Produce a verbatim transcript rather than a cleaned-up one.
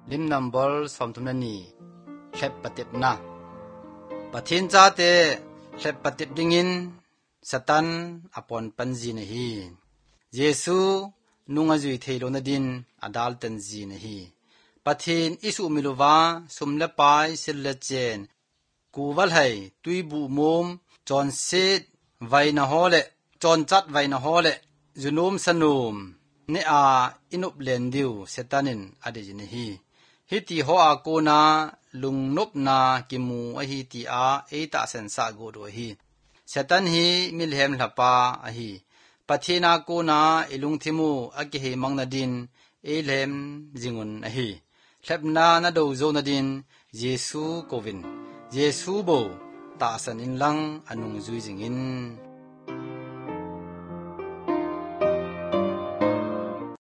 ลิมนัมบอลสอมทุนนีเล็บปฏิบนะปะเทนจาเตเล็บปฏิบดิงินสตันอปอนปันจีนฮีเยซูนุงอจุยเทโลนดินอดาลตันจีนฮีปะเทนอิสุมิลวาสุมเลปายสิลเลเจนกูวัลไฮตุยบูมุมจอนเซดไวนาฮอเลจอนจัดไวนาฮอเลจุนุมสนุมเนอาอินุบเลนดิวเซตันินอเดจินฮีฮิติโฮอาโกนาลุงนบนากิมูอหิติอาเอตาเซนซาโกโดฮีเซตันฮีมิลเฮมลปาอหิปะเทนาโกนาอิลุงทิมูอกิเฮมังนาดินเอเลมจิงุนอหิเล็บนานาโดโซนาดินเยซูโควินเยซูโบตาสันอินลังอนุงจุยจิงอิน